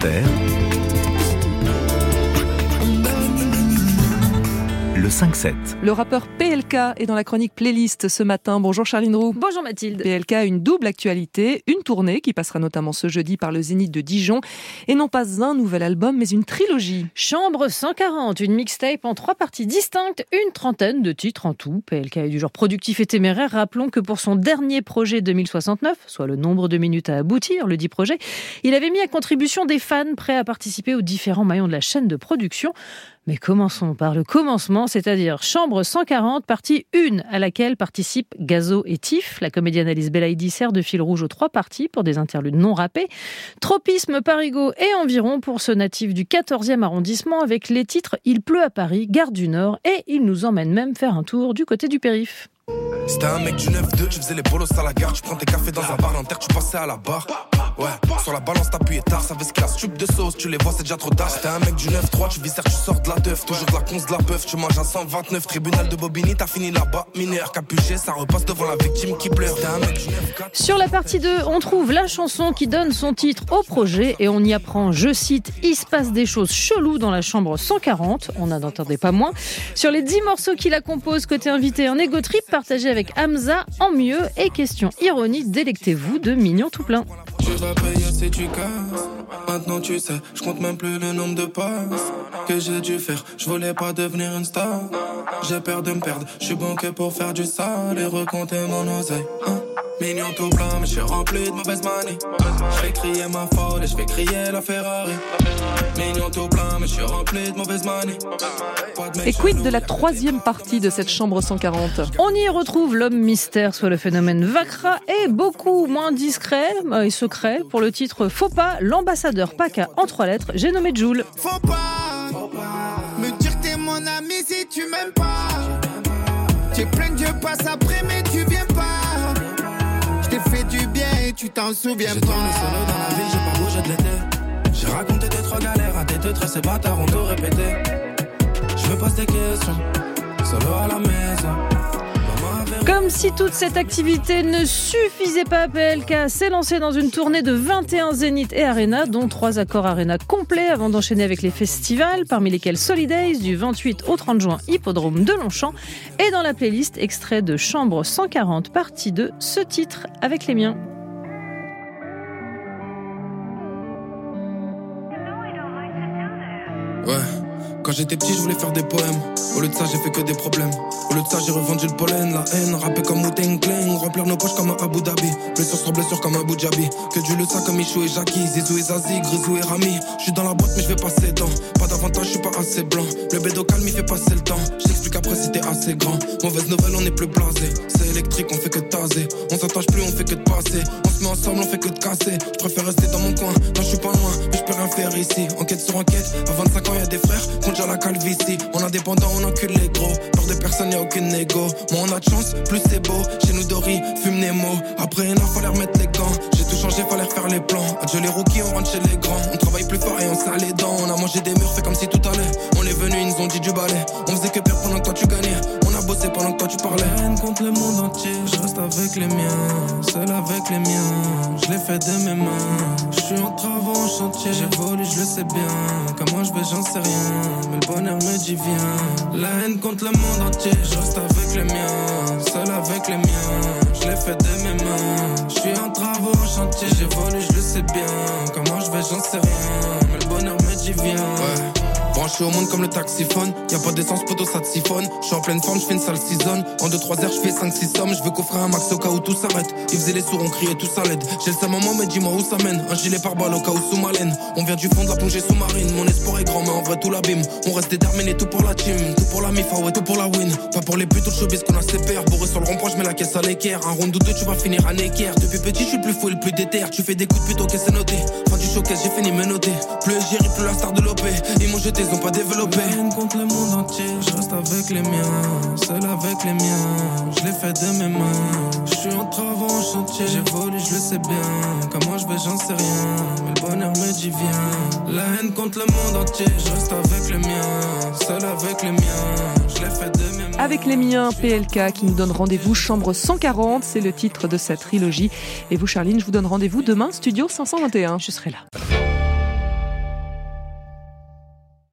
Inter, le 5-7. Le rappeur PLK est dans la chronique playlist ce matin. Bonjour Charline Roux. Bonjour Mathilde. PLK a une double actualité, une tournée qui passera notamment ce jeudi par le Zénith de Dijon et non pas un nouvel album mais une trilogie. Chambre 140, une mixtape en 3 parties distinctes, une trentaine de titres en tout. PLK est du genre productif et téméraire. Rappelons que pour son dernier projet 2069, soit le nombre de minutes à aboutir, le dit projet, il avait mis à contribution des fans prêts à participer aux différents maillons de la chaîne de production. Mais commençons par le commencement, c'est-à-dire Chambre 140, partie 1, à laquelle participent Gazo et Tiff. La comédienne Alice Belaïdi sert de fil rouge aux 3 parties pour des interludes non rappés. Tropisme, Parigot et Environ pour ce natif du 14e arrondissement avec les titres Il pleut à Paris, Gare du Nord et il nous emmène même faire un tour du côté du périph'. C'était un mec du 9-2, tu faisais les bolos à la gare, tu prends tes cafés dans un bar, l'inter, tu passais à la barre. Ouais, sur la balance t'appuyais tard, savais ce qu'il y a stup de sauce, tu les vois c'est déjà trop tard. C'était un mec du 9-3, tu visères, tu sors de la teuf, toujours de la conce de la peuf, tu manges à 129, tribunal de Bobigny, t'as fini là-bas, mineur capuché, ça repasse devant la victime qui pleure. C'était un mec du 9-4. Sur la partie 2, on trouve la chanson qui donne son titre au projet et on y apprend, je cite, il se passe des choses cheloues dans la chambre 140, on n'en entendait pas moins. Sur les 10 morceaux qui la composent, côté invité, un ego trip partagé avec Hamza en mieux et question ironie, délectez-vous de Mignon tout plein. Tu vas payer si tu casses. Maintenant tu sais, je compte même plus le nombre de passes que j'ai dû faire. Je voulais pas devenir une star. J'ai peur de me perdre. Je suis bon que pour faire du sale et recompter mon oseille. Mignon tout plein, mais je suis rempli de mauvaise manie. Je fais crier ma folle et je fais crier la Ferrari. Mignon tout plein, mais je suis rempli de mauvaise manie. Et quid de la 3e partie de cette Chambre 140 ? On y retrouve l'homme mystère, soit le phénomène Vakra, et beaucoup moins discret et secret pour le titre Faut pas, l'ambassadeur PACA en 3 lettres, j'ai nommé Joule. Faut pas me dire que t'es mon ami si tu m'aimes pas. T'es plein de Dieu passe après mais tu viens pas. Je t'ai fait du bien et tu t'en souviens J'ai pas. tourné solo dans la vie, j'ai pas bougé de l'été. J'ai raconté tes 3 galères à tes 2 très ces bâtards ont tout répété. Je me pose des questions, solo à la maison. Comme si toute cette activité ne suffisait pas, PLK s'est lancé dans une tournée de 21 Zénith et Arena, dont 3 accords Arena complets avant d'enchaîner avec les festivals, parmi lesquels Solidays du 28 au 30 juin, Hippodrome de Longchamp, et dans la playlist extrait de Chambre 140, partie 2, ce titre avec les miens. Ouais, quand j'étais petit je voulais faire des poèmes. Au lieu de ça j'ai fait que des problèmes. Au lieu de ça j'ai revendu le pollen. La haine, rappé comme Wu-Tang Clan. Remplir nos poches comme un Abu Dhabi. Blessure sur blessure comme un Abu Dhabi. Que Dieu le sait comme Michou et Jackie. Zizou et Zazie, Grisou et Rami. J'suis dans la boîte mais j'vais passer dedans. Pas d'avantage, j'suis pas assez blanc. Le bédo calme il fait passer le temps. J't'explique après si t'es assez grand. Mauvaise nouvelle, on est plus blasé. C'est électrique, on fait que de taser. On s'attache plus, on fait que de passer. On se met ensemble, on fait que de casser. J'préfère rester dans mon coin. Non j'suis pas loin, mais j'peux rien faire ici. Enquête sur enquête, à 25 ans y'a des frères. Déjà la calvitie, en indépendant on encule les gros. Peur de personne, y'a aucune négo. Moins on a de chance, plus c'est beau. Chez nous Dory, fume Nemo. Après non, fallait remettre les gants. J'ai tout changé, fallait refaire les plans. Adieu les rookies, on rentre chez les grands. On travaille plus fort et on serre les dents. On a mangé des murs, fait comme si tout allait. On est venu, ils nous ont dit du balai. On faisait que perdre pendant que toi tu gagnais. On a bossé pendant que toi tu parlais. Haine contre le monde entier, je reste avec les miens. Seul avec les miens, je l'ai fait de mes mains. Je suis en travaux en chantier, j'évolue, je le sais bien. Comment je vais, j'en sais rien. Mais le bonheur me dit viens. La haine contre le monde entier, je reste avec les miens. Seul avec les miens, je l'ai fait de mes mains. Je suis en travaux en chantier, j'évolue, je le sais bien. Comment je vais, j'en sais rien. Mais le bonheur me dit viens. Ouais. Branché au monde comme le taxiphone. Y'a pas d'essence, poteau, ça te siphonne. J'suis en pleine forme, j'fais une sale season. En 2-3 heures, j'fais 5-6 sommes. J'veux coffrer un max au cas où tout s'arrête. Ils faisaient les sourds, on criait tout ça l'aide. J'ai le seum maman, mais dis-moi où ça mène. Un gilet par balle au cas où sous ma laine. On vient du fond de la plongée sous-marine. Mon espoir est grand, mais en vrai tout l'abîme. On reste déterminé, tout pour la team. Tout pour la mifa, ouais, tout pour la win. Pas pour les putes, tout le showbiz qu'on a ses pairs. Bourré sur le rond-point, j'mets la caisse à l'équerre. Un round ou deux, tu vas finir à équerre. Depuis petit, j'suis le plus fou et le plus déter. Tu fais des coups de pute, ok, c'est noté. Fin du showcase, j'ai fini me noter. Plus j'y plus la star de l'OP. Ils m'ont jeté, ils ont pas développé. Haine contre le monde entier, je reste avec les miens, seul avec les miens, je l'ai fait de mes mains. Je suis en travaux en chantier, j'évolue, je le sais bien. Comment je vais, j'en sais rien, mais le bonheur me dit viens. La haine contre le monde entier, je reste avec les miens, seul avec les miens, je l'ai fait de mes mains. Avec les miens, PLK qui nous donne rendez-vous Chambre 140, c'est le titre de sa trilogie. Et vous Charline, je vous donne rendez-vous demain, Studio 521. Je serai là.